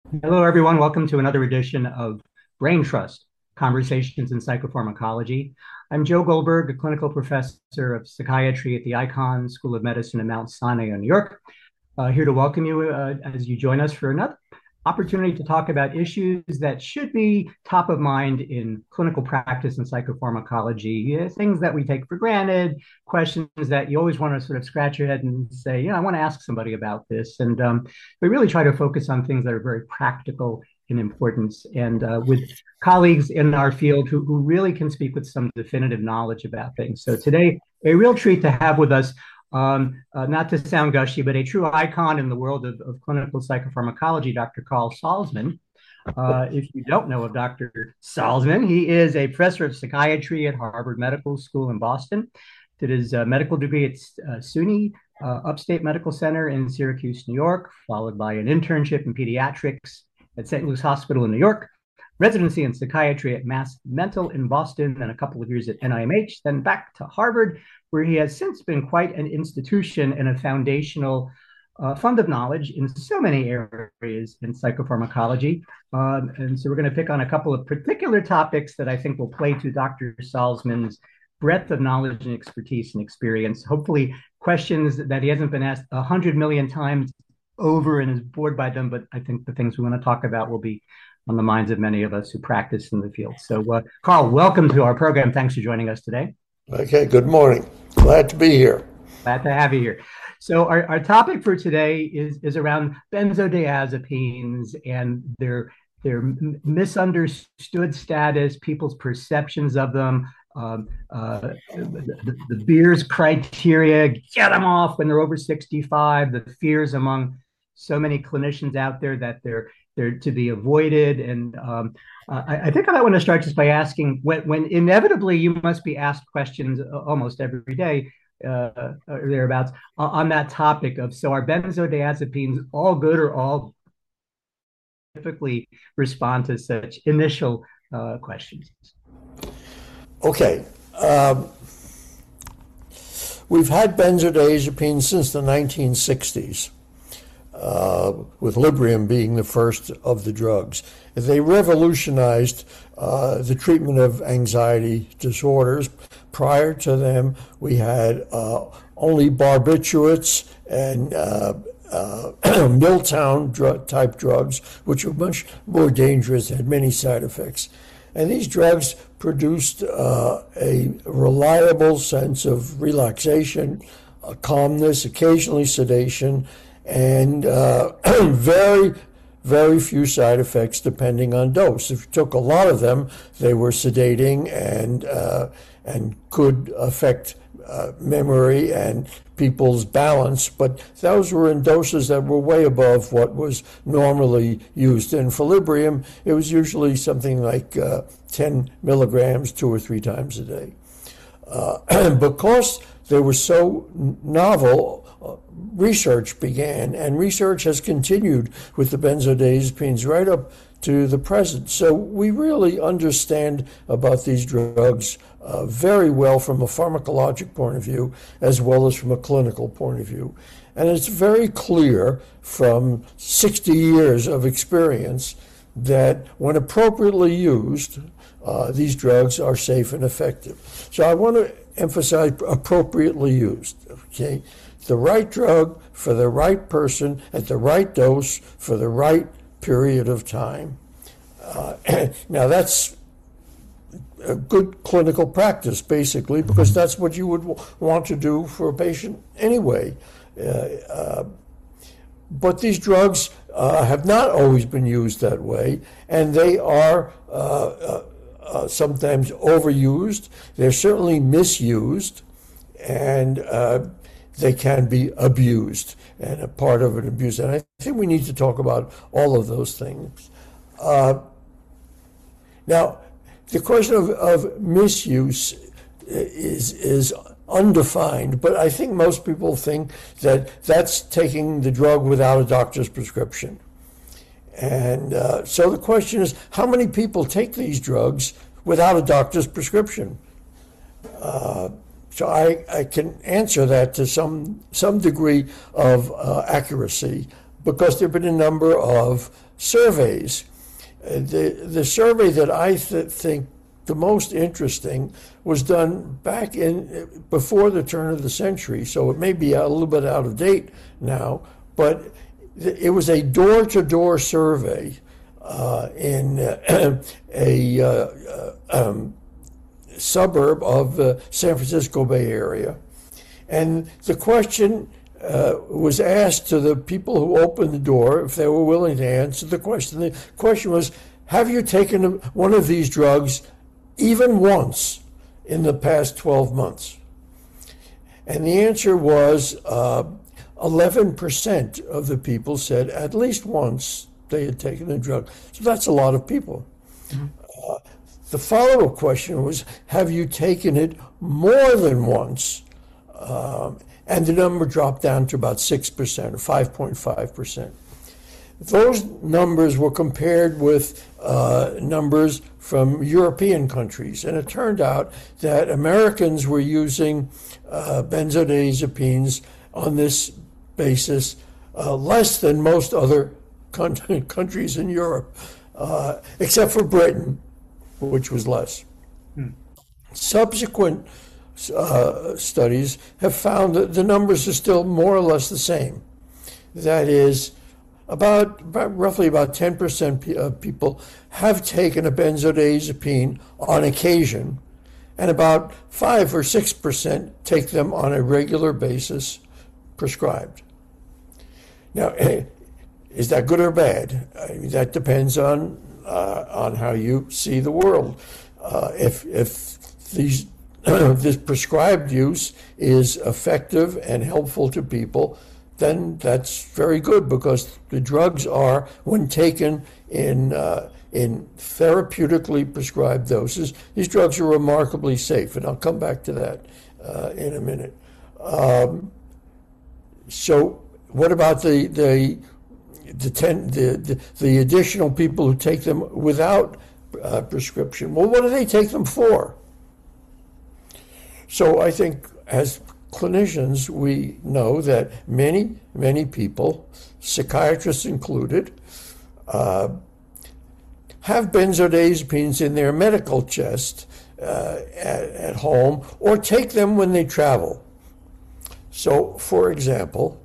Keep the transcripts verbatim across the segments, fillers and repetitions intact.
Hello, everyone. Welcome to another edition of Brain Trust Conversations in Psychopharmacology. I'm Joe Goldberg, a clinical professor of psychiatry at the Icahn School of Medicine in Mount Sinai, New York. Uh, here to welcome you uh, as you join us for another opportunity to talk about issues that should be top of mind in clinical practice in psychopharmacology, uh, things that we take for granted, questions that you always want to sort of scratch your head and say, yeah, I want to ask somebody about this. And um, we really try to focus on things that are very practical in importance and uh, with colleagues in our field who, who really can speak with some definitive knowledge about things. So today, a real treat to have with us um, uh, not to sound gushy, but a true icon in the world of, of clinical psychopharmacology, Doctor Carl Salzman. Uh, if you don't know of Doctor Salzman, he is a professor of psychiatry at Harvard Medical School in Boston. Did his uh, medical degree at uh, SUNY uh, Upstate Medical Center in Syracuse, New York, followed by an internship in pediatrics at Saint Luke's Hospital in New York, residency in psychiatry at Mass Mental in Boston, and a couple of years at N I M H, then back to Harvard, where he has since been quite an institution and a foundational uh, fund of knowledge in so many areas in psychopharmacology. Um, and so we're going to pick on a couple of particular topics that I think will play to Doctor Salzman's breadth of knowledge and expertise and experience. Hopefully, questions that he hasn't been asked a hundred million times over and is bored by them. But I think the things we want to talk about will be on the minds of many of us who practice in the field. So, uh, Carl, welcome to our program. Thanks for joining us today. Okay, good morning. Glad to be here. Glad to have you here. So our, our topic for today is, is around benzodiazepines and their, their misunderstood status, people's perceptions of them, um, uh, the, the Beers criteria, get them off when they're over sixty-five, the fears among so many clinicians out there that they're they're to be avoided. And um, uh, I, I think I want to start just by asking when, when inevitably you must be asked questions almost every day uh, or thereabouts on that topic of, so are benzodiazepines all good or all typically respond to such initial uh, questions? Okay. Um, we've had benzodiazepines since the nineteen sixties, uh, with Librium being the first of the drugs. They revolutionized uh, the treatment of anxiety disorders. Prior to them, we had uh, only barbiturates and uh, uh, Miltown drug, type drugs, which were much more dangerous, had many side effects. And these drugs produced uh, a reliable sense of relaxation, uh, calmness, occasionally sedation, and uh, very, very few side effects depending on dose. If you took a lot of them, they were sedating and uh, and could affect uh, memory and people's balance, but those were in doses that were way above what was normally used. And for Librium, it was usually something like uh, ten milligrams two or three times a day. Uh, because they were so novel, uh, research began, and research has continued with the benzodiazepines right up to the present. So we really understand about these drugs uh, very well from a pharmacologic point of view, as well as from a clinical point of view. And it's very clear from sixty years of experience that when appropriately used, uh, these drugs are safe and effective. So I want to emphasize appropriately used, okay? The right drug for the right person at the right dose for the right period of time. Uh, now that's a good clinical practice, basically, because that's what you would w- want to do for a patient anyway. Uh, uh, but these drugs uh, have not always been used that way, and they are uh, uh, uh, sometimes overused. They're certainly misused, and uh, they can be abused, and a part of an abuse. And I think we need to talk about all of those things. Uh, now, the question of, of misuse is is undefined, but I think most people think that that's taking the drug without a doctor's prescription. And uh, so the question is, how many people take these drugs without a doctor's prescription? Uh, so I, I can answer that to some some degree of uh, accuracy, because there have been a number of surveys. Uh, the, the survey that I th- think the most interesting was done back in before the turn of the century, so it may be a little bit out of date now, but it was a door-to-door survey uh, in uh, a uh, uh, um, suburb of the San Francisco Bay Area. And the question uh, was asked to the people who opened the door if they were willing to answer the question. The question was, have you taken one of these drugs even once in the past twelve months? And the answer was uh, eleven percent of the people said at least once they had taken the drug. So that's a lot of people. Mm-hmm. Uh, the follow-up question was, have you taken it more than once? Um, and the number dropped down to about six percent or five point five percent. Those numbers were compared with uh, numbers from European countries, and it turned out that Americans were using uh, benzodiazepines on this basis uh, less than most other con- countries in Europe, uh, except for Britain, which was less. Hmm. Subsequent uh, studies have found that the numbers are still more or less the same. That is, About, about roughly about ten percent of people have taken a benzodiazepine on occasion, and about five or six percent take them on a regular basis prescribed. Now, is that good or bad? I mean, that depends on uh, on how you see the world. Uh, if if these this prescribed use is effective and helpful to people, then that's very good, because the drugs are, when taken in uh, in therapeutically prescribed doses, these drugs are remarkably safe, and I'll come back to that uh, in a minute. Um, so, what about the the the, ten, the the the additional people who take them without uh, prescription? Well, what do they take them for? So, I think as clinicians, we know that many, many people, psychiatrists included, uh, have benzodiazepines in their medical chest uh, at, at home, or take them when they travel. So, for example,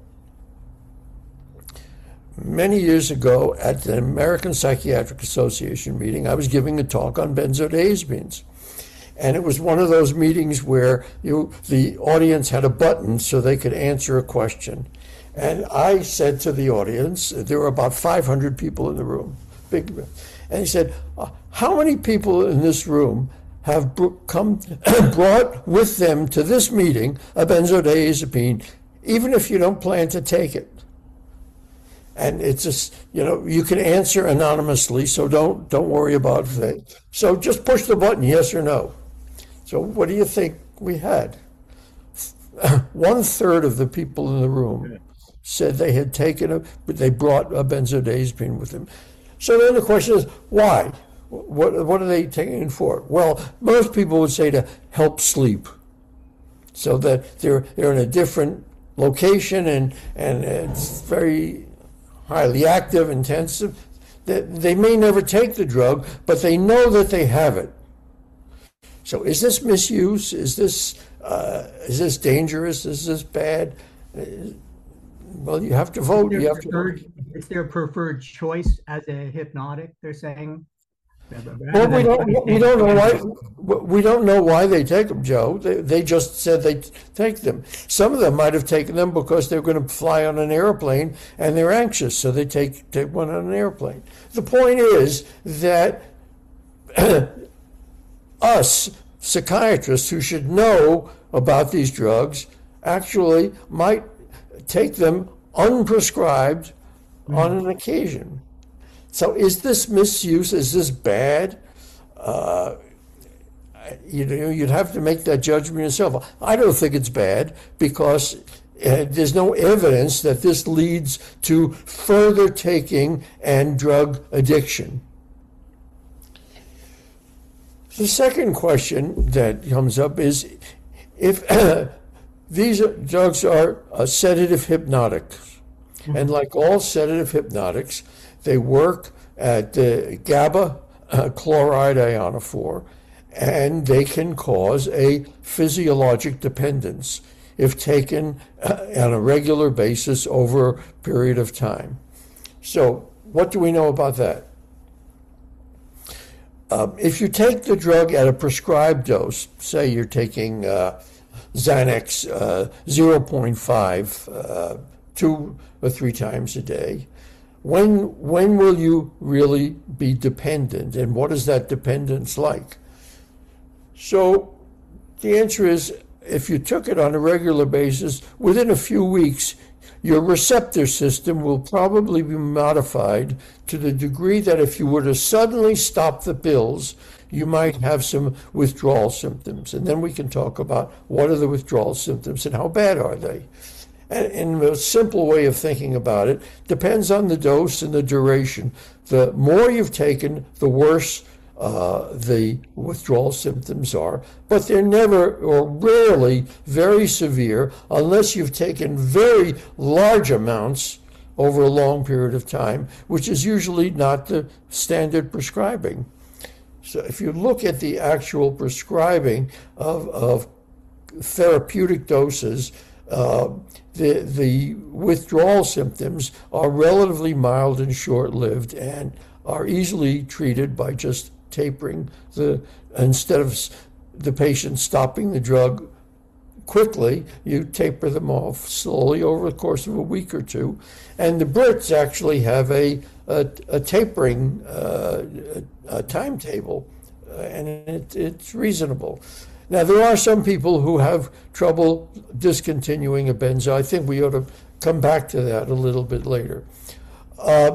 many years ago at the American Psychiatric Association meeting, I was giving a talk on benzodiazepines. And it was one of those meetings where you, the audience had a button so they could answer a question. And I said to the audience, there were about five hundred people in the room, big, and he said, how many people in this room have come, brought with them to this meeting a benzodiazepine, even if you don't plan to take it? And it's just, you know, you can answer anonymously, so don't don't worry about that. So just push the button, yes or no. So what do you think we had? One third of the people in the room said they had taken a, but they brought a benzodiazepine with them. So then the question is, why? What what are they taking it for? Well, most people would say to help sleep, so that they're they're in a different location and and it's very highly active, intensive. That they may never take the drug, but they know that they have it. So is this misuse? Is this uh, is this dangerous? Is this bad? Uh, well, you have to vote. You have preferred, to vote. Is there a preferred choice as a hypnotic, they're saying? Well, we don't, we don't know why we don't know why they take them, Joe. They, they just said they take them. Some of them might have taken them because they're going to fly on an airplane and they're anxious, so they take take one on an airplane. The point is that us psychiatrists who should know about these drugs actually might take them unprescribed mm-hmm. on an occasion. So is this misuse? Is this bad? Uh, you know, you'd have to make that judgment yourself. I don't think it's bad because uh, there's no evidence that this leads to further taking and drug addiction. The second question that comes up is if uh, these drugs are uh, sedative hypnotics, Mhm. And like all sedative hypnotics, they work at the GABA uh, chloride ionophore, and they can cause a physiologic dependence if taken uh, on a regular basis over a period of time. So, what do we know about that? Um, if you take the drug at a prescribed dose, say you're taking uh, Xanax uh, zero point five uh, two or three times a day, when when will you really be dependent, and what is that dependence like? So the answer is, if you took it on a regular basis, within a few weeks, your receptor system will probably be modified to the degree that if you were to suddenly stop the pills, you might have some withdrawal symptoms. And then we can talk about what are the withdrawal symptoms and how bad are they. And in a simple way of thinking about it, depends on the dose and the duration. The more you've taken, the worse uh, the withdrawal symptoms are, but they're never or rarely very severe unless you've taken very large amounts over a long period of time, which is usually not the standard prescribing. So if you look at the actual prescribing of, of therapeutic doses, uh, the, the withdrawal symptoms are relatively mild and short-lived and are easily treated by just tapering the, instead of the patient stopping the drug quickly, you taper them off slowly over the course of a week or two. And the Brits actually have a, a, a tapering uh, a, a timetable, uh, and it, it's reasonable. Now, there are some people who have trouble discontinuing a benzo. I think we ought to come back to that a little bit later. Uh,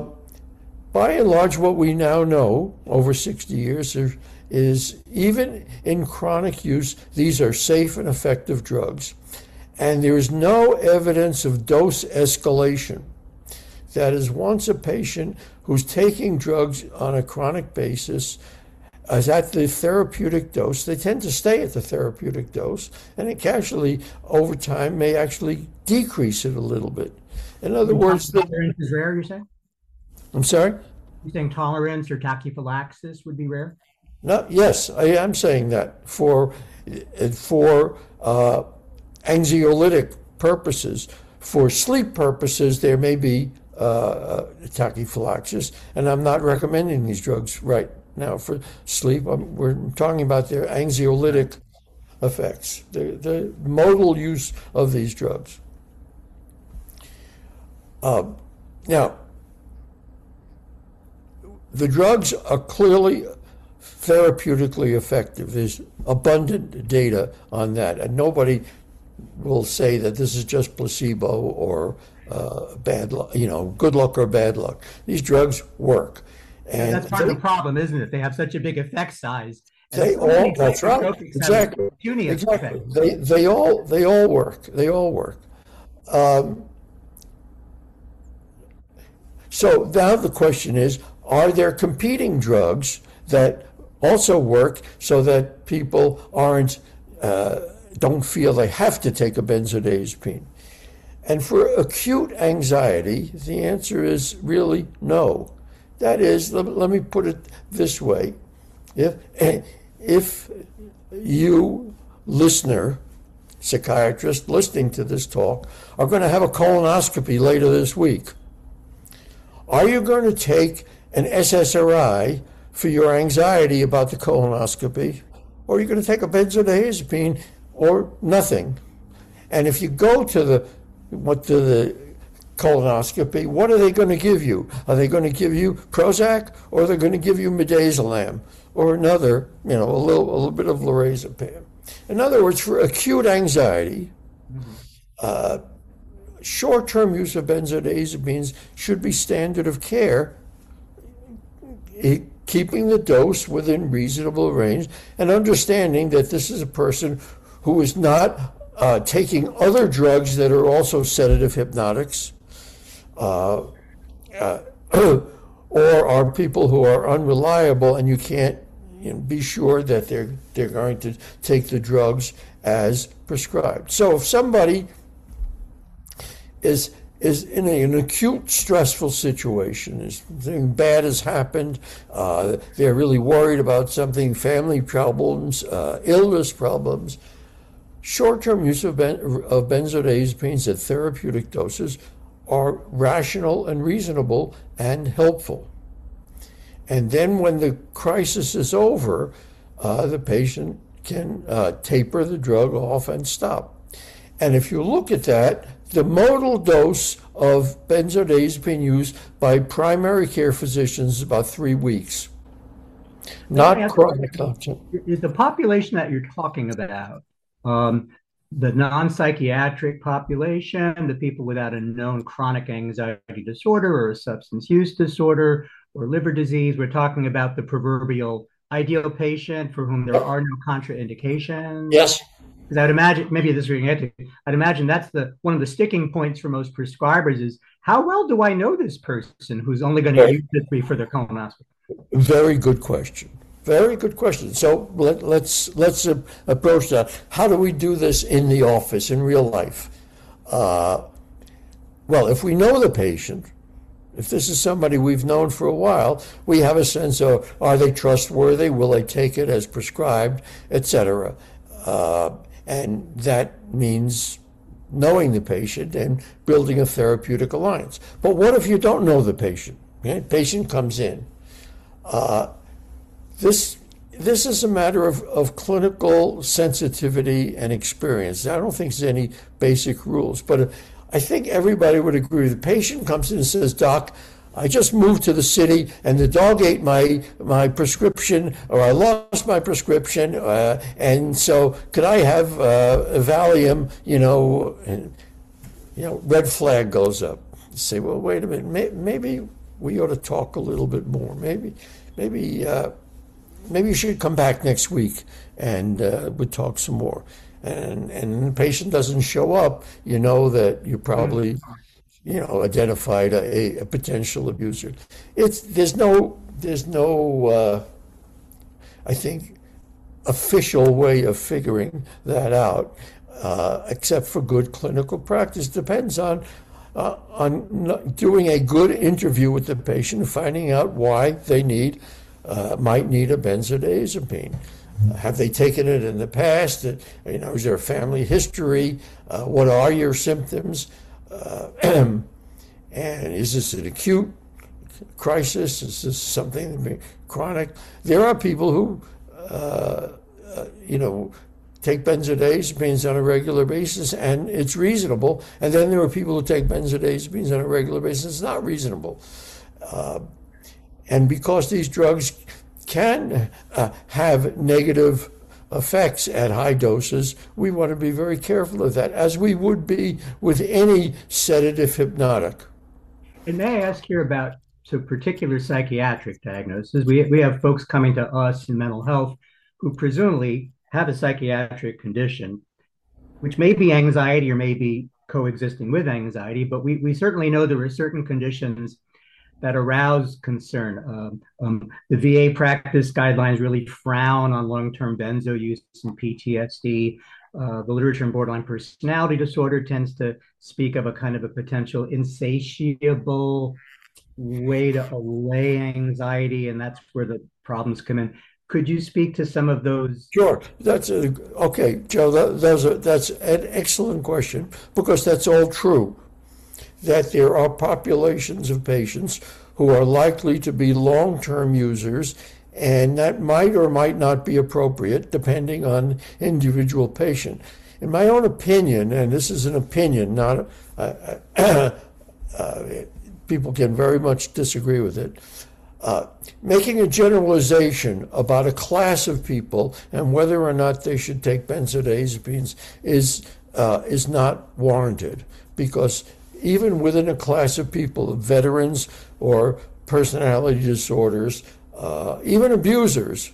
By and large, what we now know over sixty years is, is even in chronic use, these are safe and effective drugs. And there is no evidence of dose escalation. That is, once a patient who's taking drugs on a chronic basis is at the therapeutic dose, they tend to stay at the therapeutic dose, and it actually, over time, may actually decrease it a little bit. In other words, the, tolerance is rare, you're saying? I'm sorry? You're saying tolerance or tachyphylaxis would be rare? No, yes, I am saying that for for uh, anxiolytic purposes. For sleep purposes, there may be uh, tachyphylaxis, and I'm not recommending these drugs right now for sleep. I'm, we're talking about their anxiolytic effects, the, the modal use of these drugs. Uh, now, the drugs are clearly therapeutically effective. There's abundant data on that, and nobody will say that this is just placebo or uh, bad luck, you know, good luck or bad luck. These drugs work. And that's part they, of the problem, isn't it? They have such a big effect size. They all, that's right, exactly, exactly. They, they all, they all work. They all work. Um, so now the question is, are there competing drugs that also work so that people aren't uh, don't feel they have to take a benzodiazepine? And for acute anxiety, the answer is really no. That is, let, let me put it this way. If, if you, listener, psychiatrist, listening to this talk, are going to have a colonoscopy later this week, are you going to take an S S R I for your anxiety about the colonoscopy, or are you going to take a benzodiazepine or nothing? And if you go to the what to the colonoscopy, what are they going to give you? Are they going to give you Prozac, or are they going to give you midazolam, or another, you know, a little a little bit of lorazepam? In other words, for acute anxiety, mm-hmm. uh, short-term use of benzodiazepines should be standard of care, it, keeping the dose within reasonable range, and understanding that this is a person who is not uh, taking other drugs that are also sedative hypnotics, uh, uh, or are people who are unreliable, and you can't you know, be sure that they're they're going to take the drugs as prescribed. So if somebody is is in a, an acute stressful situation. Something bad has happened. Uh, they're really worried about something, family problems, uh, illness problems. Short-term use of, ben, of benzodiazepines at therapeutic doses are rational and reasonable and helpful. And then when the crisis is over, uh, the patient can uh, taper the drug off and stop. And if you look at that, the modal dose of benzodiazepine use by primary care physicians is about three weeks. Not chronic content. Is the population that you're talking about um, the non-psychiatric population, the people without a known chronic anxiety disorder or a substance use disorder or liver disease? We're talking about the proverbial ideal patient for whom there are no contraindications. Yes. Because I'd imagine, maybe this is where you get to, I'd imagine that's the one of the sticking points for most prescribers is, how well do I know this person who's only going to use it for their colonoscopy? Very good question. Very good question. So let, let's let's uh, approach that. How do we do this in the office, in real life? Uh, well, if we know the patient, if this is somebody we've known for a while, we have a sense of, are they trustworthy? Will they take it as prescribed, et cetera? Uh, and that means knowing the patient and building a therapeutic alliance. But what if you don't know the patient? Okay? Patient comes in. Uh, this this is a matter of, of clinical sensitivity and experience. I don't think there's any basic rules, but I think everybody would agree. The patient comes in and says, "Doc, I just moved to the city and the dog ate my my prescription, or I lost my prescription, uh, and so could I have uh, a Valium?" You know, and, you know, red flag goes up. You say, "Well, wait a minute. May, maybe we ought to talk a little bit more. Maybe, maybe, uh, maybe you should come back next week and uh, we'll talk some more." And and the patient doesn't show up, you know that you probably, you know, identified a, a potential abuser. It's there's no there's no uh, I think official way of figuring that out, uh, except for good clinical practice. Depends on uh, on doing a good interview with the patient, finding out why they need uh, might need a benzodiazepine. Have they taken it in the past? You know, is there a family history? Uh, what are your symptoms? Uh, and is this an acute crisis? Is this something chronic? There are people who, uh, uh, you know, take benzodiazepines on a regular basis, and it's reasonable. And then there are people who take benzodiazepines on a regular basis. It's not reasonable. Uh, and because these drugs can uh, have negative effects at high doses, we want to be very careful of that, as we would be with any sedative hypnotic. And may I ask here about so particular psychiatric diagnoses? We, we have folks coming to us in mental health who presumably have a psychiatric condition, which may be anxiety or may be coexisting with anxiety, but we, we certainly know there are certain conditions that arouse concern. Um, um, the V A practice guidelines really frown on long-term benzo use in P T S D. Uh, the literature in borderline personality disorder tends to speak of a kind of a potential insatiable way to allay anxiety, and that's where the problems come in. Could you speak to some of those? Sure. That's a, okay, Joe. That, that's a, that's an excellent question, because that's all true. That there are populations of patients who are likely to be long-term users, and that might or might not be appropriate depending on individual patient. In my own opinion, and this is an opinion, not uh, uh, uh, people can very much disagree with it, uh, making a generalization about a class of people and whether or not they should take benzodiazepines is uh, is not warranted, because even within a class of people, veterans or personality disorders, uh, even abusers,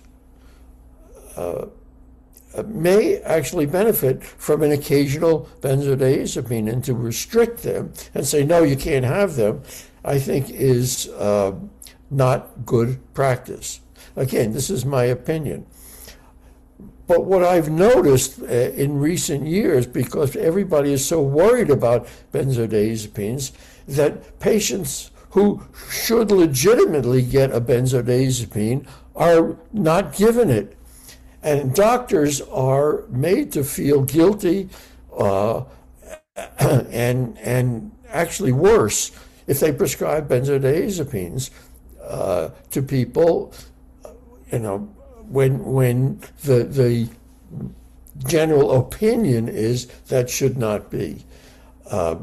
uh, may actually benefit from an occasional benzodiazepine, and to restrict them and say, no, you can't have them, I think is uh, not good practice. Again, this is my opinion. But what I've noticed uh, in recent years, because everybody is so worried about benzodiazepines, that patients who should legitimately get a benzodiazepine are not given it. And doctors are made to feel guilty uh, and, and actually worse if they prescribe benzodiazepines uh, to people, you know, when when the the general opinion is that should not be. Uh,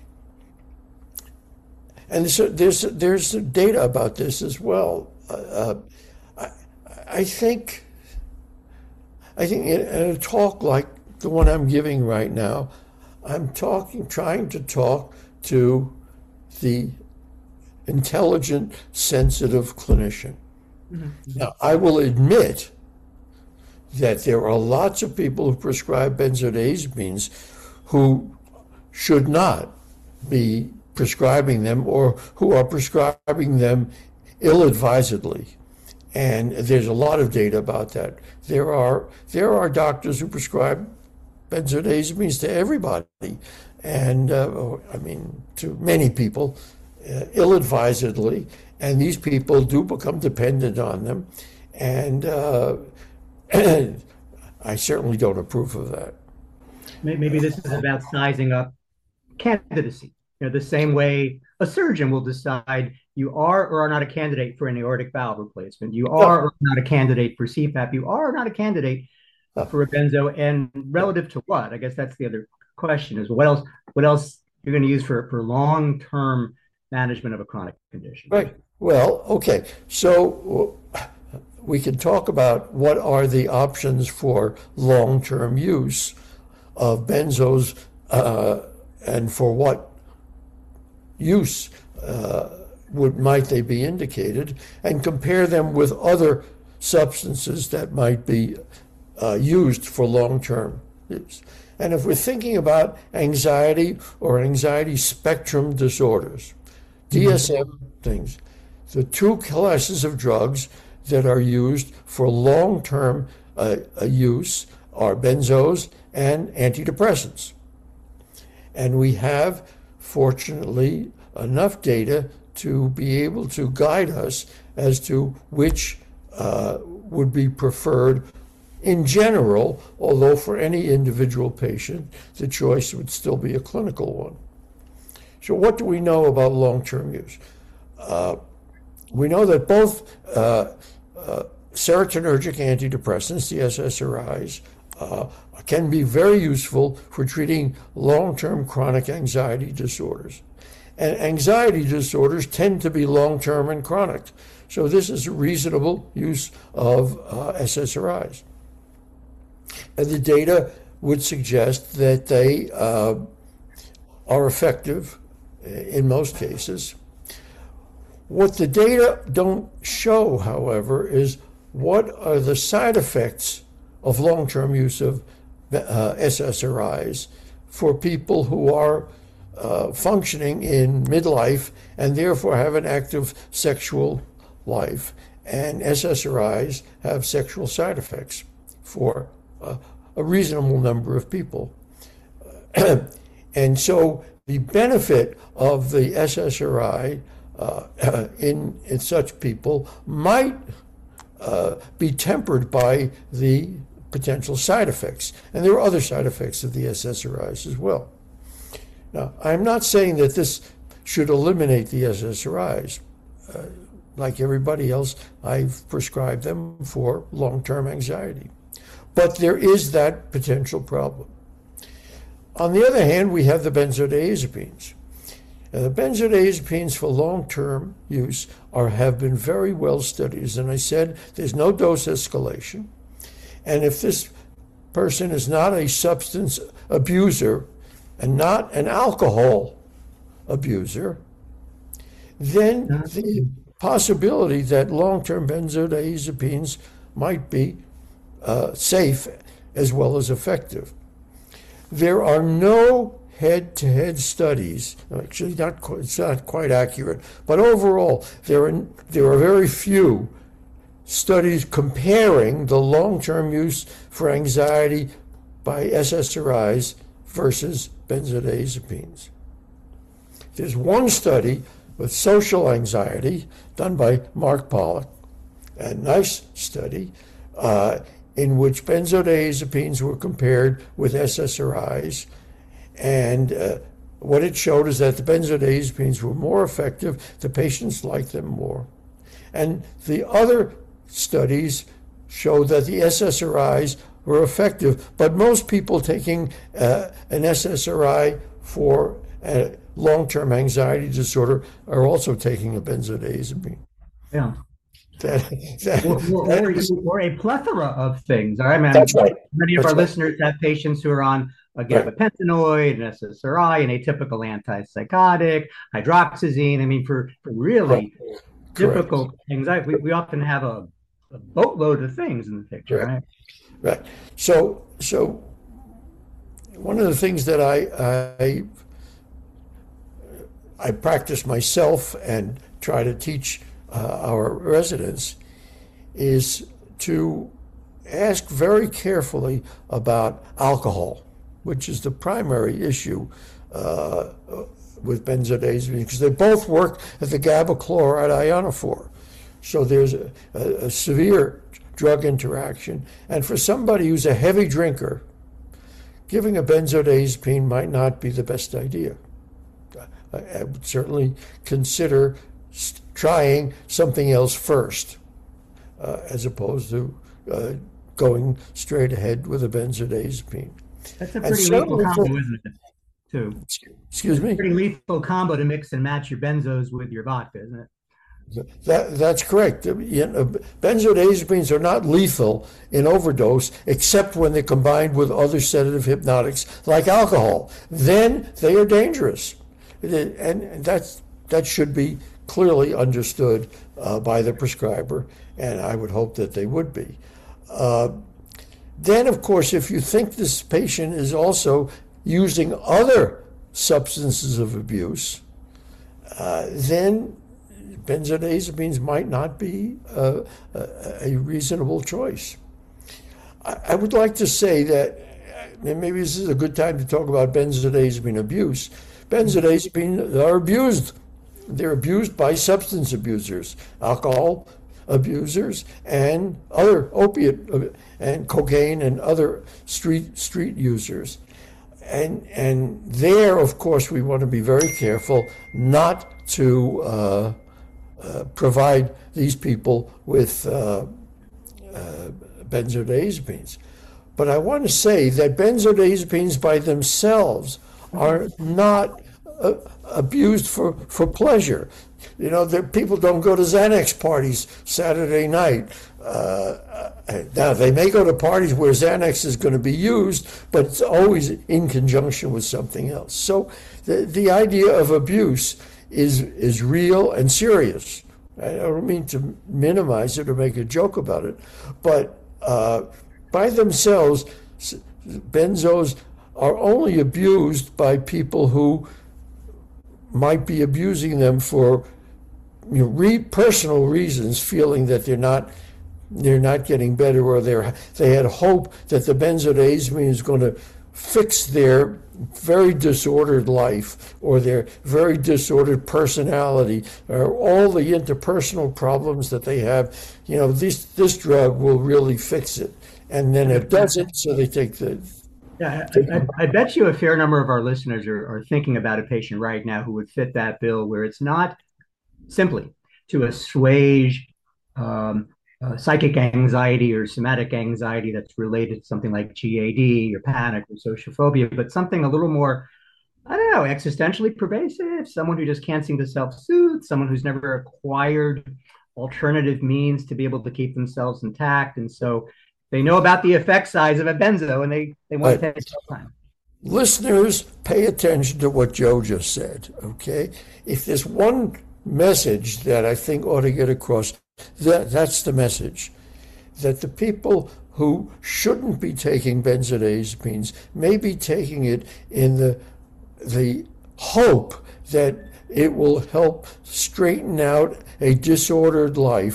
and so there's there's data about this as well. Uh, I, I think I think in, in a talk like the one I'm giving right now, I'm talking trying to talk to the intelligent, sensitive clinician. Mm-hmm. Now, I will admit that there are lots of people who prescribe benzodiazepines who should not be prescribing them or who are prescribing them ill-advisedly. And there's a lot of data about that. There are there are doctors who prescribe benzodiazepines to everybody, and uh, I mean to many people, uh, ill-advisedly. And these people do become dependent on them, and uh, I certainly don't approve of that. Maybe this is about sizing up candidacy. You know, the same way a surgeon will decide you are or are not a candidate for an aortic valve replacement. You are or are not a candidate for C PAP. You are or not a candidate for a benzo, and relative to what? I guess that's the other question: is what else? What else you're going to use for for long-term management of a chronic condition? Right. Well, okay. So we can talk about what are the options for long-term use of benzos uh, and for what use uh, would might they be indicated, and compare them with other substances that might be uh, used for long-term use. And if we're thinking about anxiety or anxiety spectrum disorders, D S M things, the two classes of drugs that are used for long-term uh, use are benzos and antidepressants. And we have, fortunately, enough data to be able to guide us as to which uh, would be preferred in general, although for any individual patient, the choice would still be a clinical one. So what do we know about long-term use? Uh, we know that both uh, uh, serotonergic antidepressants, the S S R Is, uh, can be very useful for treating long-term chronic anxiety disorders. And anxiety disorders tend to be long-term and chronic. So this is a reasonable use of uh, S S R Is. And the data would suggest that they uh, are effective in most cases. What the data don't show, however, is what are the side effects of long-term use of uh, S S R Is for people who are uh, functioning in midlife and therefore have an active sexual life. And S S R Is have sexual side effects for uh, a reasonable number of people. And so the benefit of the S S R I uh, in, in such people might uh, be tempered by the potential side effects. And there are other side effects of the S S R Is as well. Now, I'm not saying that this should eliminate the S S R Is. Uh, like everybody else, I've prescribed them for long-term anxiety. But there is that potential problem. On the other hand, we have the benzodiazepines. And the benzodiazepines for long-term use are have been very well studied. As I said, there's no dose escalation. And if this person is not a substance abuser and not an alcohol abuser, then the possibility that long-term benzodiazepines might be uh, safe as well as effective. There are no head-to-head studies, actually not quite, it's not quite accurate, but overall there are, there are very few studies comparing the long-term use for anxiety by S S R Is versus benzodiazepines. There's one study with social anxiety done by Mark Pollack, a nice study, uh, in which benzodiazepines were compared with S S R Is, and uh, what it showed is that the benzodiazepines were more effective, the patients liked them more. And the other studies showed that the S S R Is were effective, but most people taking uh, an S S R I for a long-term anxiety disorder are also taking a benzodiazepine. Yeah. That, that, or, or, that or, is, or a plethora of things. All right, man. that's right. Many of That's our right. listeners have patients who are on a Right. gabapentinoid, an S S R I, an atypical antipsychotic, hydroxyzine. I mean, for, for really Correct. difficult anxiety, we, we often have a, a boatload of things in the picture, Right. right? Right. So, so one of the things that I I I practice myself and try to teach uh, our residents is to ask very carefully about alcohol, which is the primary issue uh, with benzodiazepines, because they both work at the GABA chloride ionophore. So there's a, a, a severe drug interaction. And for somebody who's a heavy drinker, giving a benzodiazepine might not be the best idea. I, I would certainly consider trying something else first, uh, as opposed to uh, going straight ahead with a benzodiazepine. That's a pretty lethal combo, for, isn't it? Too. Excuse me? Pretty lethal combo to mix and match your benzos with your vodka, isn't it? That, that's correct. You know, benzodiazepines are not lethal in overdose, except when they're combined with other sedative hypnotics like alcohol. Then they are dangerous. And that's, that should be clearly understood uh, by the prescriber, and I would hope that they would be. Uh, then, of course, if you think this patient is also using other substances of abuse, uh, then benzodiazepines might not be uh, a, a reasonable choice. I, I would like to say that, and maybe this is a good time to talk about benzodiazepine abuse. Benzodiazepines are abused. They're abused by substance abusers, alcohol abusers, and other opiate and cocaine and other street street users. And and there, of course, we want to be very careful not to uh, uh, provide these people with uh, uh, benzodiazepines. But I want to say that benzodiazepines by themselves are not uh, abused for, for pleasure. You know, there, people don't go to Xanax parties Saturday night. Uh, now, they may go to parties where Xanax is going to be used, but it's always in conjunction with something else. So the, the idea of abuse is, is real and serious. I don't mean to minimize it or make a joke about it, but uh, by themselves, benzos are only abused by people who might be abusing them for you know, re- personal reasons, feeling that they're not they're not getting better, or they they had hope that the benzodiazepine is going to fix their very disordered life or their very disordered personality or all the interpersonal problems that they have. You know, this this drug will really fix it, and then it doesn't, so they take the. Yeah, I, I, I bet you a fair number of our listeners are, are thinking about a patient right now who would fit that bill, where it's not simply to assuage um, uh, psychic anxiety or somatic anxiety that's related to something like G A D or panic or social phobia, but something a little more, I don't know, existentially pervasive, someone who just can't seem to self-soothe, someone who's never acquired alternative means to be able to keep themselves intact. And so they know about the effect size of a benzo and they, they want right. to take some time. Listeners, pay attention to what Joe just said, okay? If there's one message that I think ought to get across, that that's the message, that the people who shouldn't be taking benzodiazepines may be taking it in the the hope that it will help straighten out a disordered life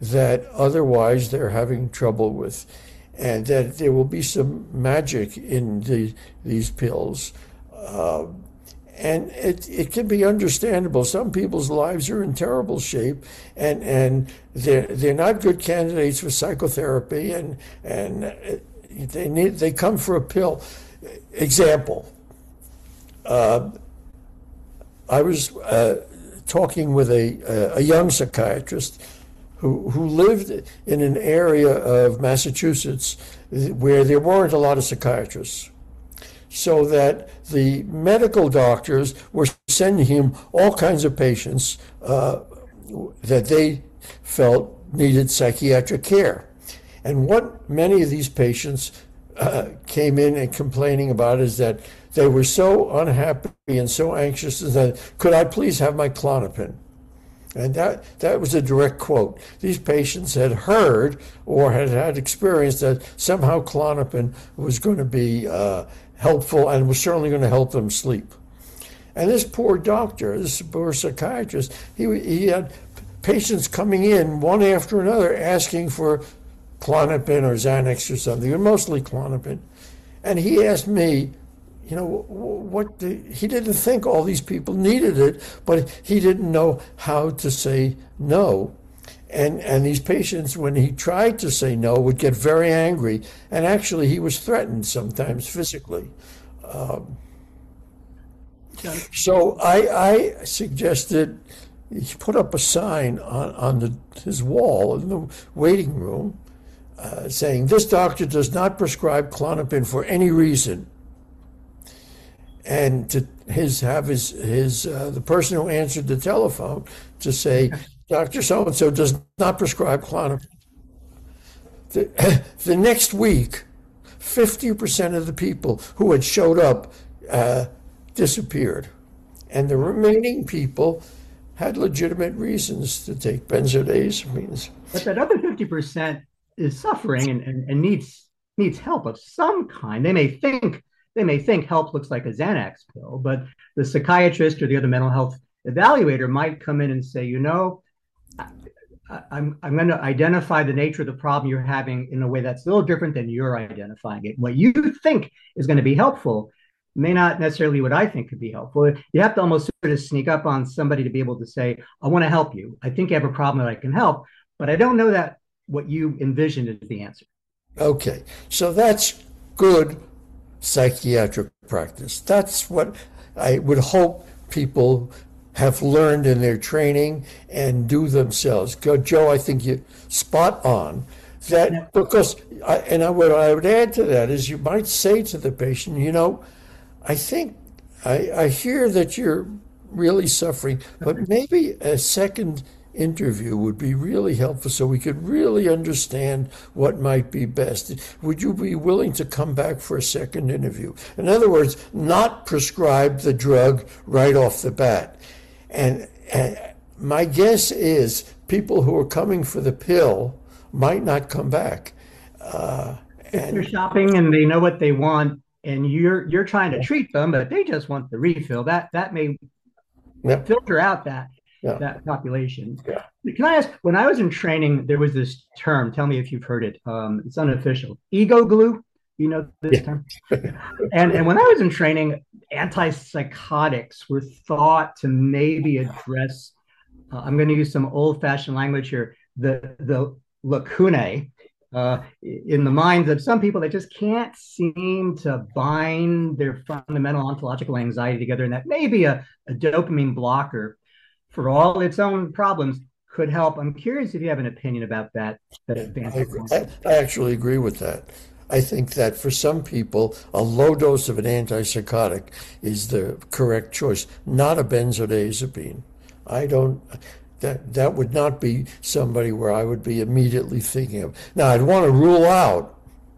that otherwise they're having trouble with, and that there will be some magic in the, these pills. Uh, and it, it can be understandable. Some people's lives are in terrible shape, and, and they're, they're not good candidates for psychotherapy, and, and they need they come for a pill. Example, uh, I was uh, talking with a, a young psychiatrist who, who lived in an area of Massachusetts where there weren't a lot of psychiatrists. So that the medical doctors were sending him all kinds of patients uh, that they felt needed psychiatric care. And what many of these patients uh, came in and complaining about is that they were so unhappy and so anxious that, could I please have my Klonopin? And that, that was a direct quote. These patients had heard or had had experience that somehow Klonopin was going to be uh, helpful and was certainly going to help them sleep. And this poor doctor, this poor psychiatrist, he, he had patients coming in one after another asking for Klonopin or Xanax or something, and mostly Klonopin. And he asked me, you know, what the, he didn't think all these people needed it, but he didn't know how to say no. And, and these patients, when he tried to say no, would get very angry. And actually, he was threatened sometimes physically. Um, so I, I suggested he put up a sign on, on the, his wall in the waiting room uh, saying, "This doctor does not prescribe Klonopin for any reason." And to his have his his uh, the person who answered the telephone to say, "Doctor So-and-so does not prescribe Klonopin." The, the next week, fifty percent of the people who had showed up uh, disappeared. And the remaining people had legitimate reasons to take benzodiazepines. But that other fifty percent is suffering and, and, and needs needs help of some kind. They may think They may think help looks like a Xanax pill, but the psychiatrist or the other mental health evaluator might come in and say, you know, I, I'm, I'm going to identify the nature of the problem you're having in a way that's a little different than you're identifying it. What you think is going to be helpful may not necessarily what I think could be helpful. You have to almost sort of sneak up on somebody to be able to say, I want to help you. I think you have a problem that I can help, but I don't know that what you envisioned is the answer. Okay, so that's good psychiatric practice. That's what I would hope people have learned in their training and do themselves. Joe, I think you're spot on. That because, I, and I, what I would add to that is you might say to the patient, you know, I think I, I hear that you're really suffering, but maybe a second interview would be really helpful so we could really understand what might be best. Would you be willing to come back for a second interview? In other words, not prescribe the drug right off the bat. And, and my guess is people who are coming for the pill might not come back. Uh, and they're shopping and they know what they want, and you're you're trying to treat them, but they just want the refill. That that may yep. filter out that. Yeah. that population. Yeah. Can I ask, when I was in training, there was this term, tell me if you've heard it, um, it's unofficial, ego glue, you know this yeah. term? and, and when I was in training, antipsychotics were thought to maybe address, uh, I'm going to use some old-fashioned language here, the, the lacunae uh, in the minds of some people that just can't seem to bind their fundamental ontological anxiety together, and that maybe a, a dopamine blocker for all its own problems could help. I'm curious if you have an opinion about that. that I, I actually agree with that. I think that for some people, a low dose of an antipsychotic is the correct choice, not a benzodiazepine. I don't, that, that would not be somebody where I would be immediately thinking of. Now, I'd want to rule out,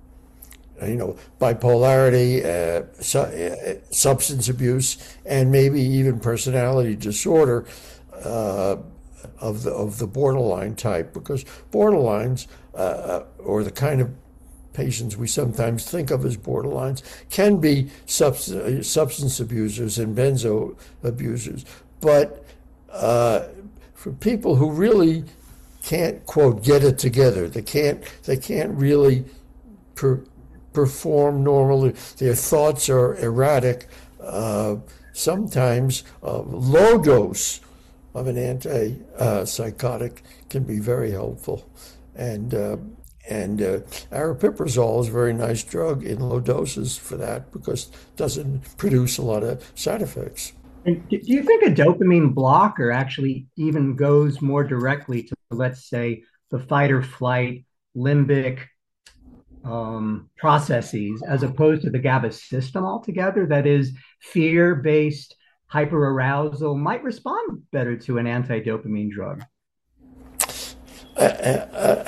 you know, bipolarity, uh, su- uh, substance abuse, and maybe even personality disorder, Uh, of the of the borderline type, because borderlines uh, or the kind of patients we sometimes think of as borderlines can be substance substance abusers and benzo abusers. But uh, for people who really can't quote get it together. They can't they can't really per, perform normally. Their thoughts are erratic. Uh, sometimes uh, low dose of an antipsychotic can be very helpful, and uh, and uh, aripiprazole is a very nice drug in low doses for that because it doesn't produce a lot of side effects. And do do you think a dopamine blocker actually even goes more directly to, let's say, the fight or flight limbic um, processes as opposed to the GABA system altogether? That is, fear-based hyperarousal might respond better to an anti-dopamine drug. Uh, uh,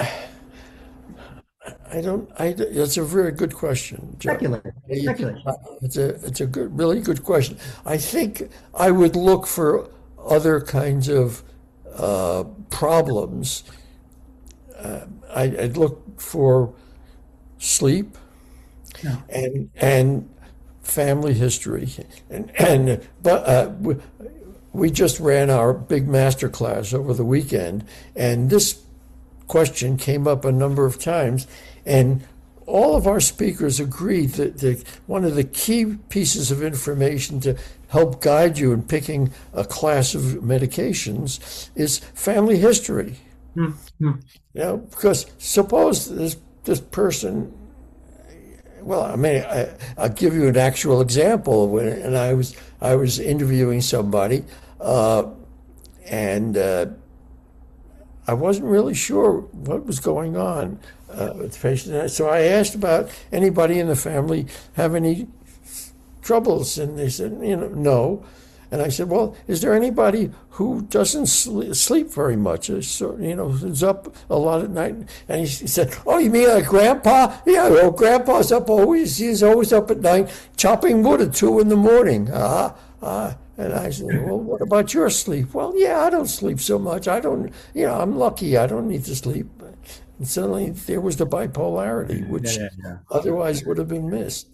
I don't. I. That's a very good question, Joe. Speculate. Speculate. It's a. It's a good, really good question. I think I would look for other kinds of uh, problems. Uh, I, I'd look for sleep Yeah. and and family history, and and but uh, we, we just ran our big master class over the weekend, and this question came up a number of times, and all of our speakers agreed that the, one of the key pieces of information to help guide you in picking a class of medications is family history. Mm-hmm. You know, because suppose this this person, well, I mean, I, I'll give you an actual example. When and I was I was interviewing somebody, uh, and uh, I wasn't really sure what was going on uh, with the patient. So I asked about anybody in the family have any troubles, and they said, you know, no. And I said, well, is there anybody who doesn't sleep, sleep very much? So, you know, who's up a lot at night? And he said, oh, you mean like Grandpa? Yeah, well, Grandpa's up always. He's always up at night chopping wood at two in the morning. Ah, ah. And I said, well, what about your sleep? Well, yeah, I don't sleep so much. I don't, you know, I'm lucky. I don't need to sleep. And suddenly there was the bipolarity, which Yeah, yeah, yeah. otherwise would have been missed.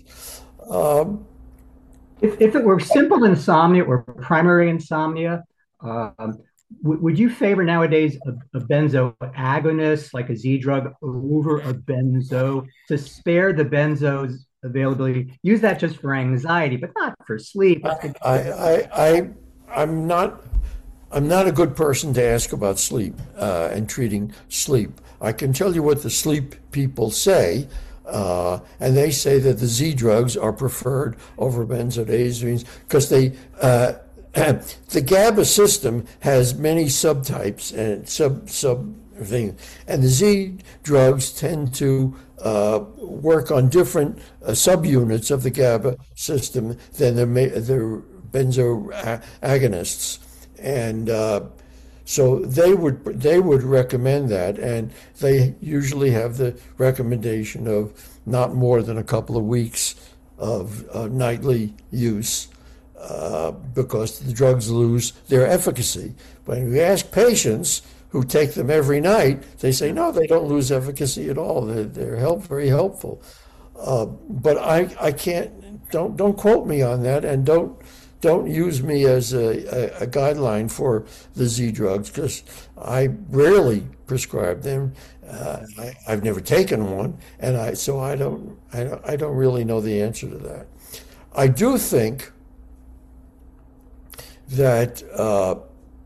Um, If, if it were simple insomnia or primary insomnia, um, w- would you favor nowadays a, a benzo agonist like a Z drug over a benzo to spare the benzo's availability? Use that just for anxiety, but not for sleep. I, I, I, I'm not, I'm not a good person to ask about sleep uh, and treating sleep. I can tell you what the sleep people say. Uh, and they say that the Z drugs are preferred over benzodiazepines because they uh, the GABA system has many subtypes and sub sub things, and the Z drugs tend to uh, work on different uh, subunits of the GABA system than the the benzo agonists, and uh, so they would they would recommend that, and they usually have the recommendation of not more than a couple of weeks of uh, nightly use uh, because the drugs lose their efficacy. When you ask patients who take them every night, they say no, they don't lose efficacy at all. They're, they're help, very helpful. Uh, but I I can't don't don't quote me on that, and don't. Don't use me as a, a, a guideline for the Z drugs because I rarely prescribe them. Uh, I, I've never taken one, and I so I don't, I don't I don't really know the answer to that. I do think that uh,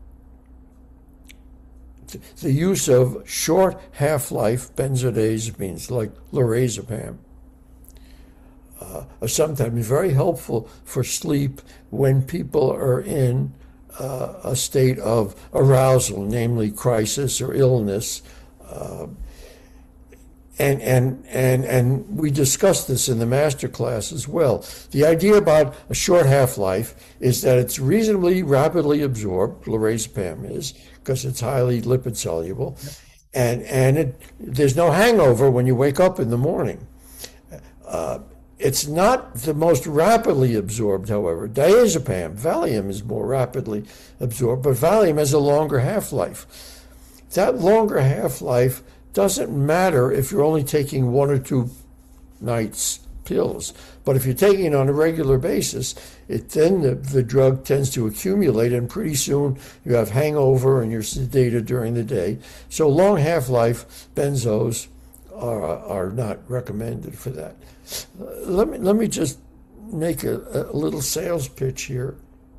the use of short half-life benzodiazepines like lorazepam Uh, are sometimes very helpful for sleep when people are in uh, a state of arousal, namely crisis or illness. Uh, and, and, and, and we discussed this in the master class as well. The idea about a short half-life is that it's reasonably rapidly absorbed, lorazepam is, because it's highly lipid soluble, and, and it, there's no hangover when you wake up in the morning. Uh, It's not the most rapidly absorbed, however. Diazepam, Valium is more rapidly absorbed, but Valium has a longer half-life. That longer half-life doesn't matter if you're only taking one or two nights pills. But if you're taking it on a regular basis, it then the, the drug tends to accumulate, and pretty soon you have hangover and you're sedated during the day. So long half-life benzos are, are not recommended for that. Uh, let me let me just make a, a little sales pitch here.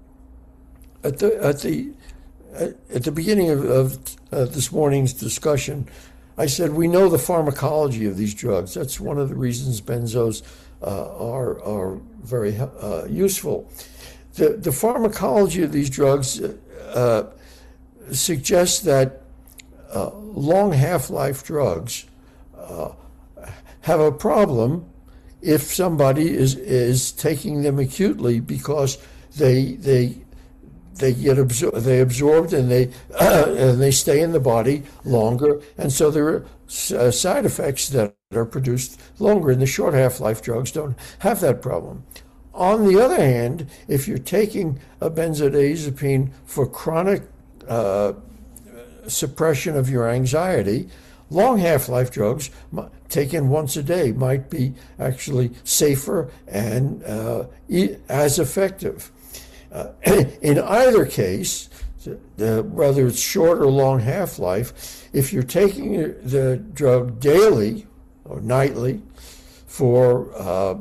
At the at the at the beginning of, of uh, this morning's discussion, I said we know the pharmacology of these drugs. That's one of the reasons benzos uh, are are very uh, useful. The the pharmacology of these drugs uh, suggests that uh, long half-life drugs uh, have a problem if somebody is is taking them acutely, because they they they get absor- they absorbed and they uh, and they stay in the body longer, and so there are uh, side effects that are produced longer. And the short half-life drugs don't have that problem. On the other hand, if you're taking a benzodiazepine for chronic uh, suppression of your anxiety, long half-life drugs taken once a day might be actually safer and uh, as effective. Uh, in either case, the, whether it's short or long half-life, if you're taking the drug daily or nightly for uh,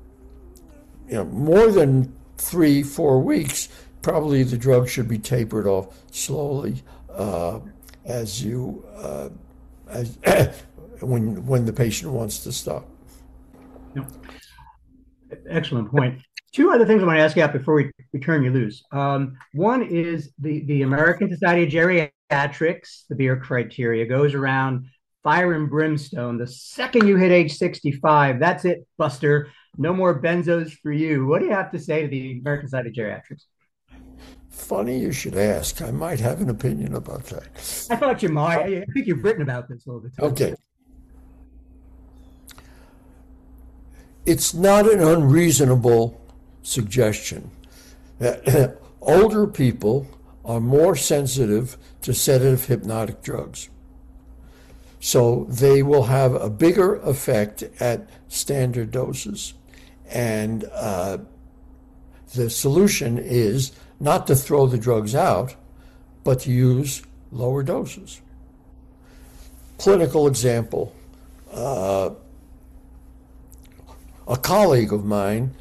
you know more than three, four weeks, probably the drug should be tapered off slowly uh, as you uh, as, when when the patient wants to stop. Yep. Excellent point. Two other things I want to ask you about before we, we turn you loose. Um, one is the, the American Society of Geriatrics, the Beer criteria, goes around fire and brimstone. The second you hit age sixty-five, that's it, Buster. No more benzos for you. What do you have to say to the American Society of Geriatrics? Funny you should ask. I might have an opinion about that. I thought you might. I think you've written about this a little bit. Okay. It's not an unreasonable suggestion that older people are more sensitive to sedative hypnotic drugs. So they will have a bigger effect at standard doses. And uh, the solution is not to throw the drugs out, but to use lower doses. Clinical example. Uh, a colleague of mine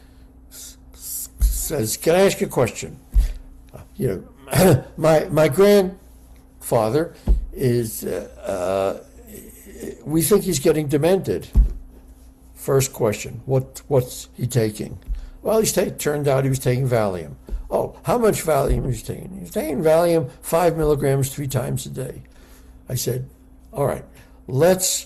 says, "Can I ask you a question? Uh, you know, my my grandfather is. Uh, uh, we think he's getting demented." First question: What what's he taking? Well, he's take, turned out he was taking Valium. Oh, how much Valium is he taking? He's taking Valium five milligrams three times a day. I said, all right, let's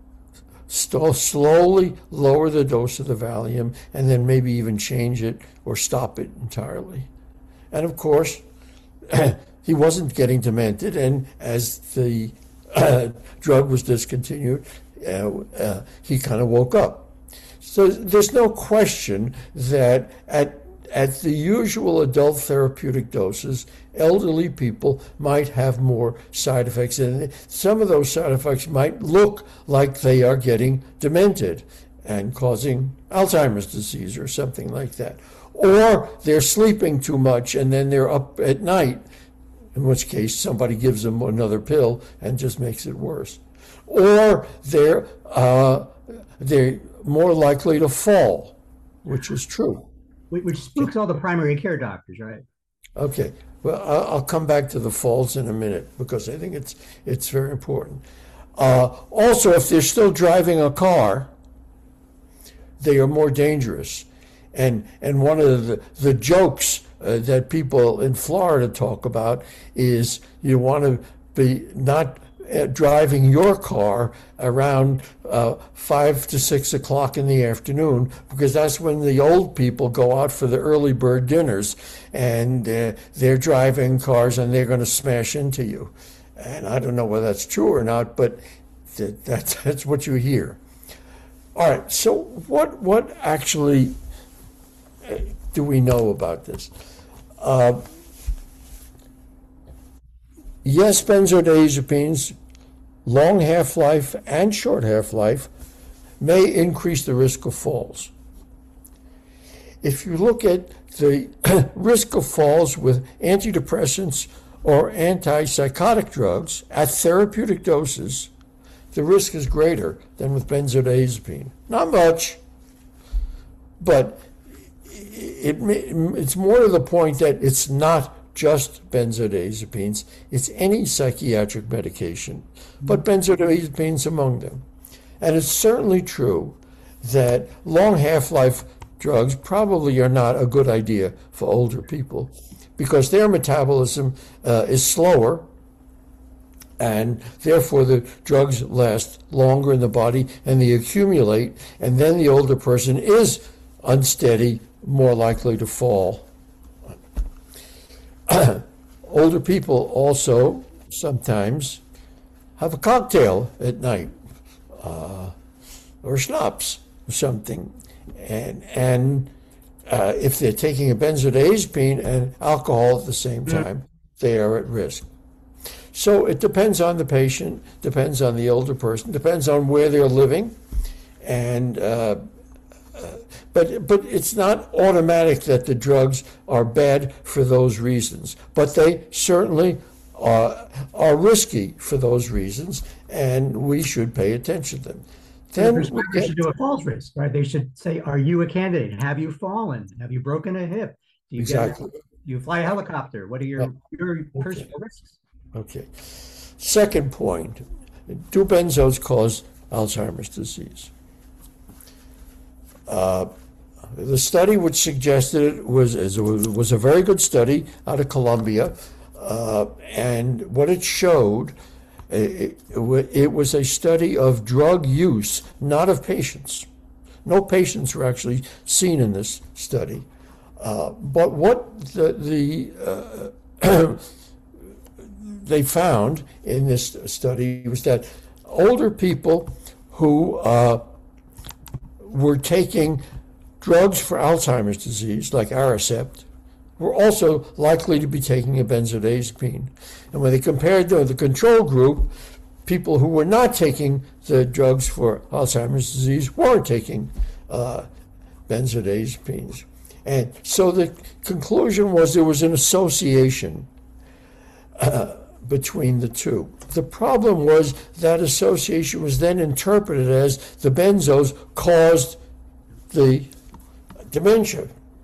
st- slowly lower the dose of the Valium and then maybe even change it or stop it entirely. And of course, he wasn't getting demented, and as the uh, drug was discontinued, uh, uh, he kind of woke up. So there's no question that at at the usual adult therapeutic doses, elderly people might have more side effects, and some of those side effects might look like they are getting demented and causing Alzheimer's disease or something like that. Or they're sleeping too much and then they're up at night, in which case somebody gives them another pill and just makes it worse. Or they're uh, they're more likely to fall, which is true. Which spooks all the primary care doctors, right? Okay. Well, I'll come back to the falls in a minute because I think it's it's very important. Uh, also, if they're still driving a car, they are more dangerous. And and one of the, the jokes uh, that people in Florida talk about is you want to be not uh, driving your car around uh, five to six o'clock in the afternoon, because that's when the old people go out for the early bird dinners, and uh, they're driving cars and they're going to smash into you. And I don't know whether that's true or not, but th- that's that's what you hear. All right. So what what actually do we know about this? Uh, yes, benzodiazepines, long half-life and short half-life, may increase the risk of falls. if you look at the risk of falls with antidepressants or antipsychotic drugs at therapeutic doses, the risk is greater than with benzodiazepine. Not much, but it, it's more to the point that it's not just benzodiazepines, it's any psychiatric medication, but benzodiazepines among them. And it's certainly true that long half-life drugs probably are not a good idea for older people because their metabolism uh, is slower, and therefore the drugs last longer in the body and they accumulate, and then the older person is unsteady, more likely to fall. Older people also sometimes have a cocktail at night, uh, or schnapps or something, and and uh, if they're taking a benzodiazepine and alcohol at the same time, they are at risk. So it depends on the patient, depends on the older person, depends on where they're living, and uh, uh, but but it's not automatic that the drugs are bad for those reasons. But they certainly are are risky for those reasons, and we should pay attention to them. Then we get, should do a falls risk, right? They should say, "Are you a candidate? Have you fallen? Have you broken a hip? Do you exactly. Get, do you fly a helicopter? What are your yeah. your okay. personal risks?" Okay. Second point, do benzos cause Alzheimer's disease? Uh, the study which suggested it was, was a very good study out of Columbia, uh, and what it showed, it, it was a study of drug use, not of patients. No patients were actually seen in this study. Uh, but what the, the uh, they found in this study was that older people who uh, were taking drugs for Alzheimer's disease, like Aricept, were also likely to be taking a benzodiazepine. And when they compared to the control group, people who were not taking the drugs for Alzheimer's disease weren't taking uh, benzodiazepines. And so the conclusion was there was an association uh, between the two. The problem was that association was then interpreted as the benzos caused the dementia.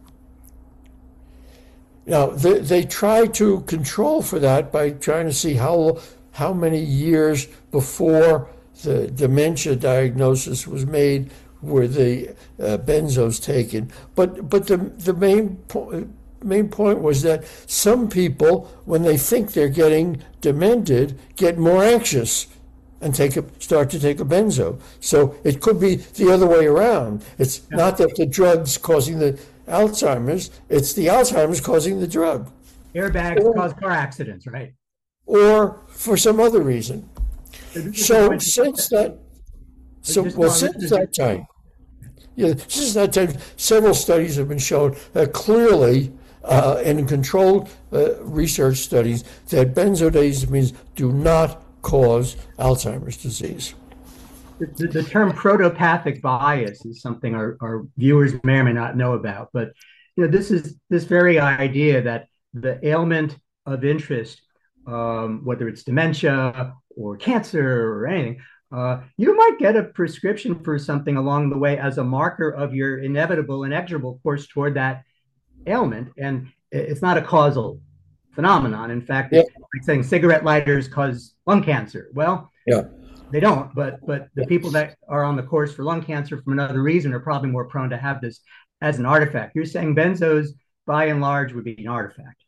Now, they, they tried to control for that by trying to see how, how many years before the dementia diagnosis was made were the uh, benzos taken. But, but the, the main point, main point was that some people, when they think they're getting demented, get more anxious and take a, start to take a benzo. So it could be the other way around. It's yeah. not that the drug's causing the Alzheimer's, it's the Alzheimer's causing the drug. Airbags or, cause car accidents, right? Or for some other reason. So since that, so well, since that time, yeah, since that time, several studies have been shown that clearly Uh, and in controlled uh, research studies, that benzodiazepines do not cause Alzheimer's disease. The, the term protopathic bias is something our, our viewers may or may not know about, but you know, this is this very idea that the ailment of interest, um, whether it's dementia or cancer or anything, uh, you might get a prescription for something along the way as a marker of your inevitable, inexorable course toward that ailment, and it's not a causal phenomenon. In fact, yeah. it's like saying cigarette lighters cause lung cancer. Well, yeah, they don't, but but the people that are on the course for lung cancer from another reason are probably more prone to have this as an artifact. You're saying benzos, by and large, would be an artifact.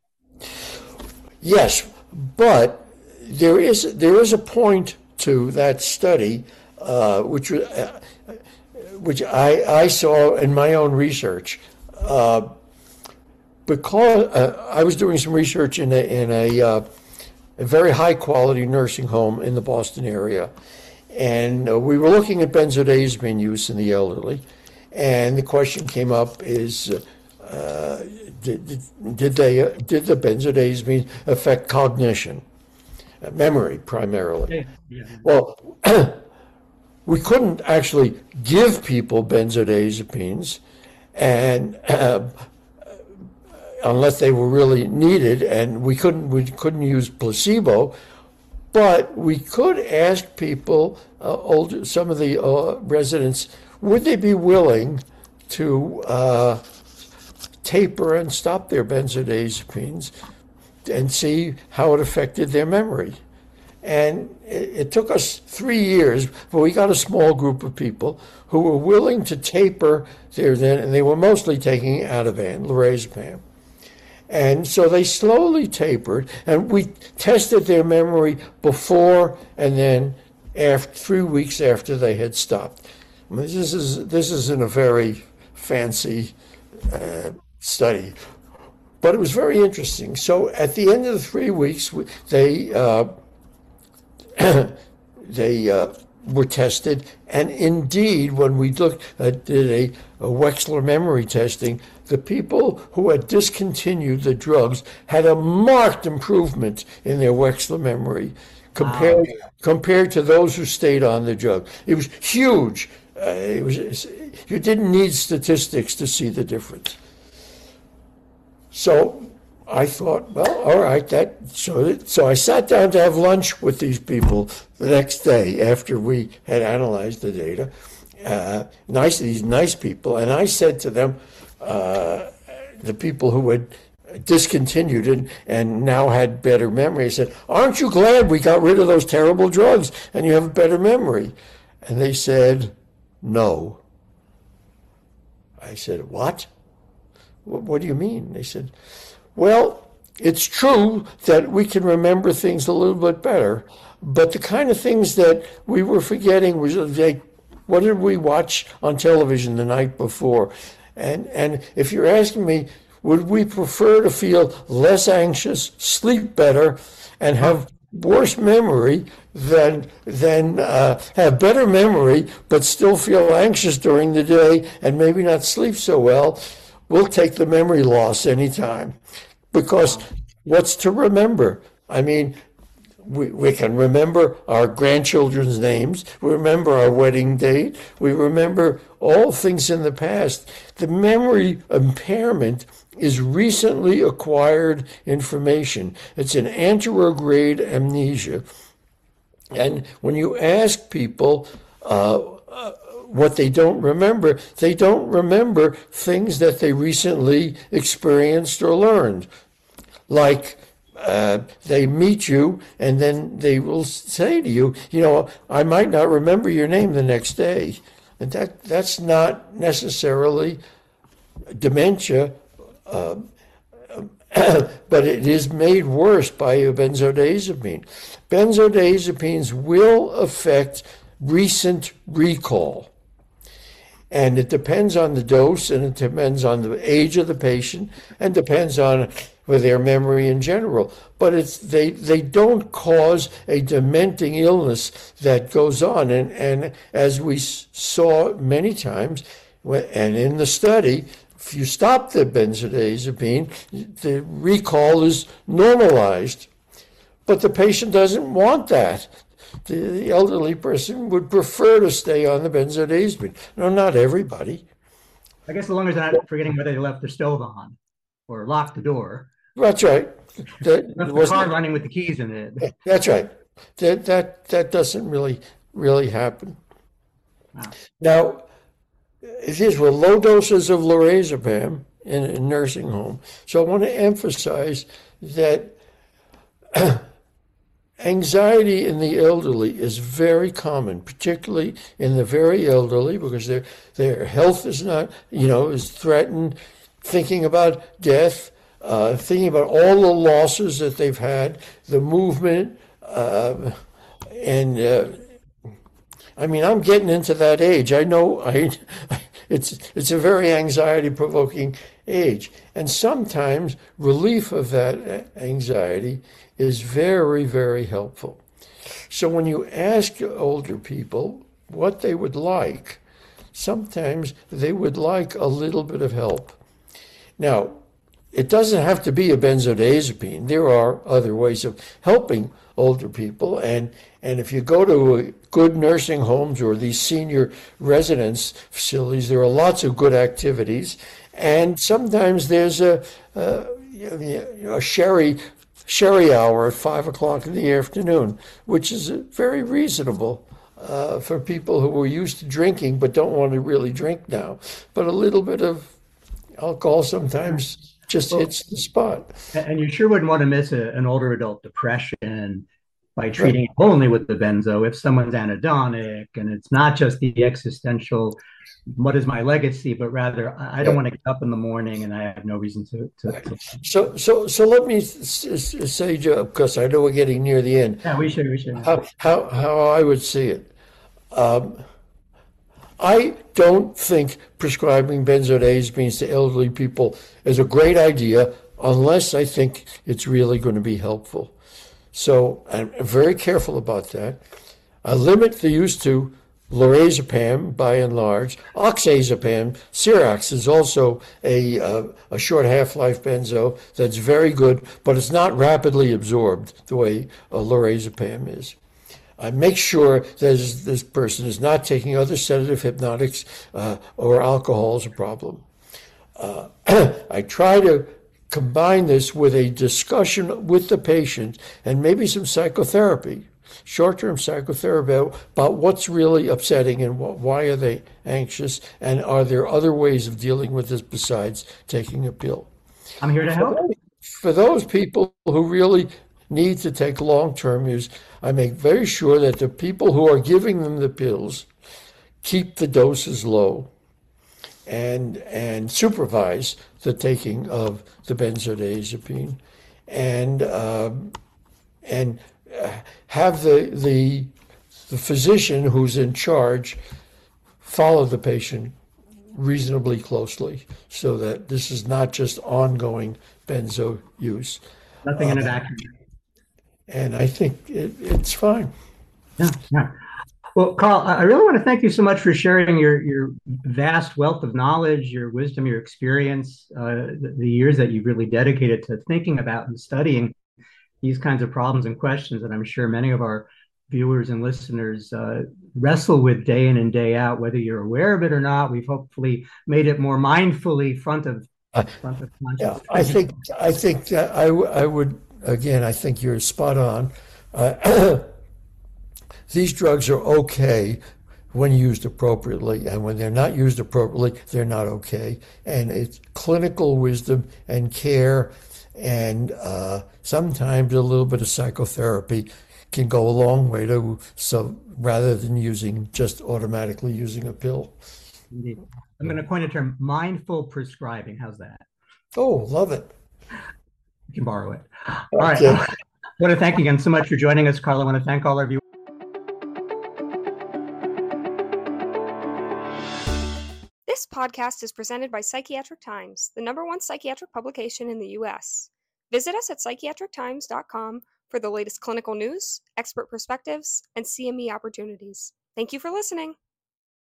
Yes, but there is there is a point to that study, uh, which uh, which I I saw in my own research. Uh, Because uh, I was doing some research in a, in a, uh, a very high quality nursing home in the Boston area, and uh, we were looking at benzodiazepine use in the elderly, and the question came up is, uh, did, did they uh, did the benzodiazepine affect cognition, uh, memory primarily? Yeah, yeah. Well, we couldn't actually give people benzodiazepines. and uh, unless they were really needed, and we couldn't we couldn't use placebo, but we could ask people, uh, older some of the uh, residents, would they be willing to uh, taper and stop their benzodiazepines and see how it affected their memory. And it, it took us three years, but we got a small group of people who were willing to taper their then, and they were mostly taking Ativan, lorazepam. And so they slowly tapered, and we tested their memory before and then after, three weeks after they had stopped. I mean, this is this isn't a very fancy uh, study, but it was very interesting. So at the end of the three weeks, they uh, they uh, were tested, and indeed, when we looked at did a, a Wechsler memory testing, the people who had discontinued the drugs had a marked improvement in their Wechsler memory compared wow. compared to those who stayed on the drug. It was huge. Uh, it was you didn't need statistics to see the difference. So I thought, well, all right, that so so I sat down to have lunch with these people the next day after we had analyzed the data. Uh, nice, these nice people, and I said to them, uh, the people who had discontinued it and now had better memory, I said, "Aren't you glad we got rid of those terrible drugs and you have a better memory?" And they said, "No." I said, "What? What do you mean?" They said, "Well, it's true that we can remember things a little bit better, but the kind of things that we were forgetting was like, what did we watch on television the night before? And and if you're asking me, would we prefer to feel less anxious, sleep better, and have worse memory than than uh, have better memory but still feel anxious during the day and maybe not sleep so well? We'll take the memory loss anytime, because what's to remember? I mean, we, we can remember our grandchildren's names, we remember our wedding date, we remember all things in the past. The memory impairment is recently acquired information. It's an anterograde amnesia. And when you ask people uh, uh, what they don't remember, they don't remember things that they recently experienced or learned. Like uh, they meet you and then they will say to you, you know, I might not remember your name the next day. And that that's not necessarily dementia, uh, but it is made worse by a benzodiazepine. Benzodiazepines will affect recent recall. And it depends on the dose, and it depends on the age of the patient, and depends on their memory in general. But it's they they don't cause a dementing illness that goes on. And, and as we saw many times, and in the study, if you stop the benzodiazepine, the recall is normalized. But the patient doesn't want that. The elderly person would prefer to stay on the benzodiazepine. No, not everybody. I guess as long as they're not forgetting whether they left the stove on or locked the door. That's right. That left the car running with the keys in it. That's right. That that that doesn't really really happen. Wow. Now, these were low doses of lorazepam in a nursing home. So I want to emphasize that anxiety in the elderly is very common, particularly in the very elderly, because their their health is not, you know, is threatened, thinking about death, uh, thinking about all the losses that they've had, the movement, uh, and uh, I mean, I'm getting into that age. I know I, it's it's a very anxiety-provoking age, and sometimes relief of that anxiety is very, very helpful. So when you ask older people what they would like, sometimes they would like a little bit of help. Now, it doesn't have to be a benzodiazepine. There are other ways of helping older people. And, and if you go to good nursing homes or these senior residence facilities, there are lots of good activities. And sometimes there's a, a, you know, a sherry sherry hour at five o'clock in the afternoon, which is very reasonable uh, for people who are used to drinking but don't want to really drink now. But a little bit of alcohol sometimes just well, hits the spot. And you sure wouldn't want to miss a, an older adult depression by treating right. it only with the benzo. If someone's anhedonic and it's not just the existential, what is my legacy, but rather I don't right. want to get up in the morning and I have no reason to. to, right. to... So, so, so let me say, Joe, because I know we're getting near the end. Yeah, we should. We should. How how, how I would see it. Um, I don't think prescribing benzodiazepines to elderly people is a great idea unless I think it's really going to be helpful. So I'm very careful about that. I limit the use to lorazepam by and large. Oxazepam, Cirox, is also a, uh, a short half-life benzo that's very good, but it's not rapidly absorbed the way uh, lorazepam is. I make sure that this person is not taking other sedative hypnotics uh, or alcohol is a problem. Uh, I try to combine this with a discussion with the patient and maybe some psychotherapy, short-term psychotherapy about what's really upsetting and what, why are they anxious, and are there other ways of dealing with this besides taking a pill. I'm here to help. For those people who really need to take long-term use, I make very sure that the people who are giving them the pills keep the doses low and and supervise the taking of the benzodiazepine, and um, and have the the the physician who's in charge follow the patient reasonably closely, so that this is not just ongoing benzo use. Nothing in a vacuum. And I think it, it's fine. Yeah, yeah. Well, Carl, I really want to thank you so much for sharing your your vast wealth of knowledge, your wisdom, your experience, uh, the, the years that you've really dedicated to thinking about and studying these kinds of problems and questions that I'm sure many of our viewers and listeners uh, wrestle with day in and day out, whether you're aware of it or not. We've hopefully made it more mindfully front of front of consciousness. Yeah, I think I think that I, I would. Again, I think you're spot on. Uh, these drugs are okay when used appropriately, and when they're not used appropriately, they're not okay. And it's clinical wisdom and care, and uh, sometimes a little bit of psychotherapy can go a long way to, so rather than using just automatically using a pill. Indeed. I'm going to coin a term: mindful prescribing. How's that? Oh, love it. You can borrow it. All right. Okay. I want to thank you again so much for joining us, Carl. I want to thank all our viewers. This podcast is presented by Psychiatric Times, the number one psychiatric publication in the U S. Visit us at psychiatric times dot com for the latest clinical news, expert perspectives, and C M E opportunities. Thank you for listening.